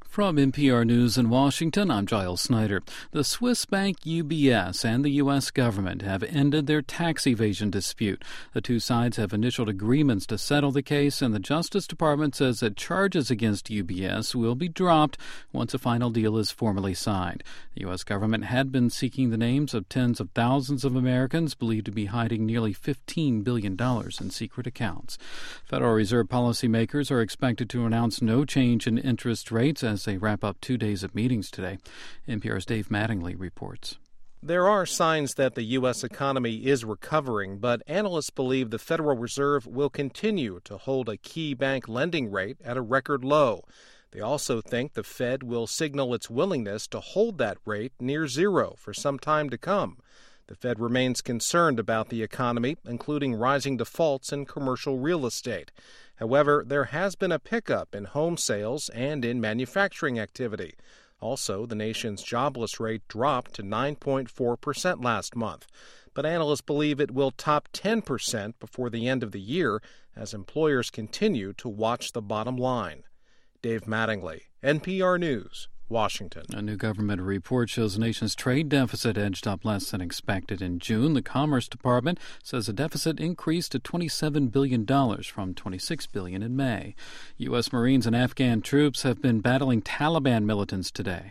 From NPR News in Washington, I'm Giles Snyder. The Swiss bank UBS and the U.S. government have ended their tax evasion dispute. The two sides have initialed agreements to settle the case, and the Justice Department says that charges against UBS will be dropped once a final deal is formally signed. The U.S. government had been seeking the names of tens of thousands of Americans believed to be hiding nearly $15 billion in secret accounts. Federal Reserve policymakers are expected to announce no change in interest rates as they wrap up 2 days of meetings today. NPR's Dave Mattingly reports. There are signs that the U.S. economy is recovering, but analysts believe the Federal Reserve will continue to hold a key bank lending rate at a record low. They also think the Fed will signal its willingness to hold that rate near zero for some time to come. The Fed remains concerned about the economy, including rising defaults in commercial real estate. However, there has been a pickup in home sales and in manufacturing activity. Also, the nation's jobless rate dropped to 9.4% last month. But analysts believe it will top 10% before the end of the year as employers continue to watch the bottom line. Dave Mattingly, NPR News, Washington. A new government report shows the nation's trade deficit edged up less than expected in June. The Commerce Department says the deficit increased to $27 billion from $26 billion in May. U.S. Marines and Afghan troops have been battling Taliban militants today.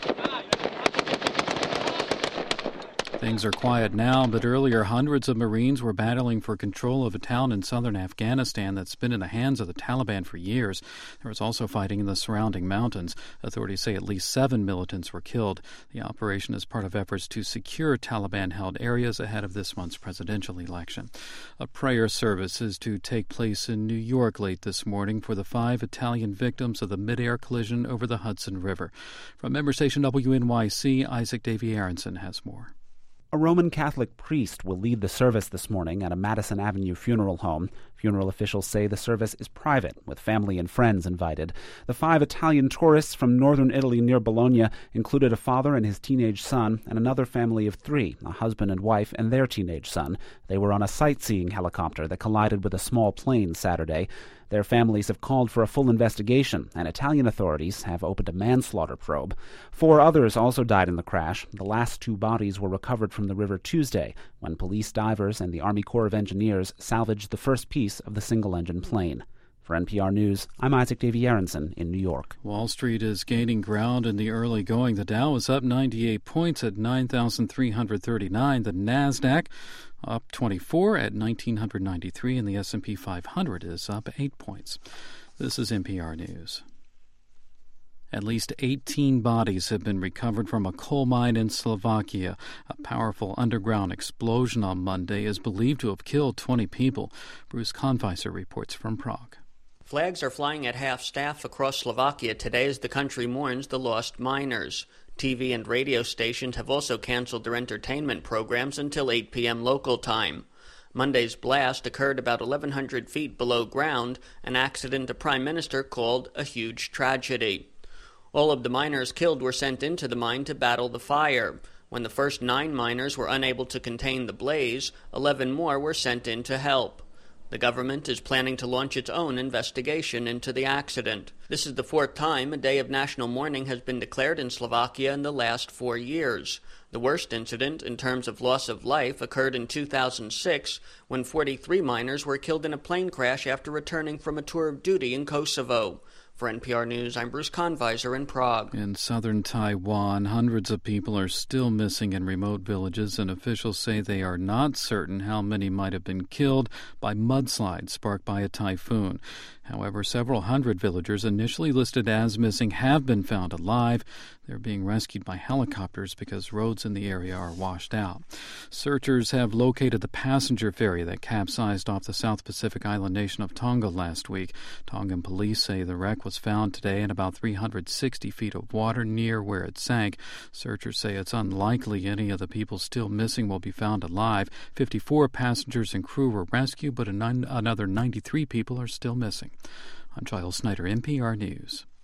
Things are quiet now, but earlier hundreds of Marines were battling for control of a town in southern Afghanistan that's been in the hands of the Taliban for years. There was also fighting in the surrounding mountains. Authorities say at least 7 militants were killed. The operation is part of efforts to secure Taliban-held areas ahead of this month's presidential election. A prayer service is to take place in New York late this morning for the 5 Italian victims of the mid-air collision over the Hudson River. From member station WNYC, Isaac Davy Aronson has more. A Roman Catholic priest will lead the service this morning at a Madison Avenue funeral home. Funeral officials say the service is private, with family and friends invited. The 5 Italian tourists from northern Italy near Bologna included a father and his teenage son and another family of 3, a husband and wife and their teenage son. They were on a sightseeing helicopter that collided with a small plane Saturday. Their families have called for a full investigation, and Italian authorities have opened a manslaughter probe. 4 others also died in the crash. The last 2 bodies were recovered from the river Tuesday, when police divers and the Army Corps of Engineers salvaged the first piece of the single-engine plane. For NPR News, I'm Isaac Davy Aronson in New York. Wall Street is gaining ground in the early going. The Dow is up 98 points at 9,339. The NASDAQ up 24 at 1,993, and the S&P 500 is up 8 points. This is NPR News. At least 18 bodies have been recovered from a coal mine in Slovakia. A powerful underground explosion on Monday is believed to have killed 20 people. Bruce Konfiser reports from Prague. Flags are flying at half-staff across Slovakia today as the country mourns the lost miners. TV and radio stations have also canceled their entertainment programs until 8 p.m. local time. Monday's blast occurred about 1,100 feet below ground, an accident the Prime Minister called a huge tragedy. All of the miners killed were sent into the mine to battle the fire. When the first 9 miners were unable to contain the blaze, 11 more were sent in to help. The government is planning to launch its own investigation into the accident. This is the 4th time a day of national mourning has been declared in Slovakia in the last 4 years. The worst incident in terms of loss of life occurred in 2006 when 43 miners were killed in a plane crash after returning from a tour of duty in Kosovo. For NPR News, I'm Bruce Konfiser in Prague. In southern Taiwan, hundreds of people are still missing in remote villages, and officials say they are not certain how many might have been killed by mudslides sparked by a typhoon. However, several hundred villagers initially listed as missing have been found alive. They're being rescued by helicopters because roads in the area are washed out. Searchers have located the passenger ferry that capsized off the South Pacific island nation of Tonga last week. Tongan police say the wreck was found today in about 360 feet of water near where it sank. Searchers say it's unlikely any of the people still missing will be found alive. 54 passengers and crew were rescued, but another 93 people are still missing. I'm Giles Snyder, NPR News.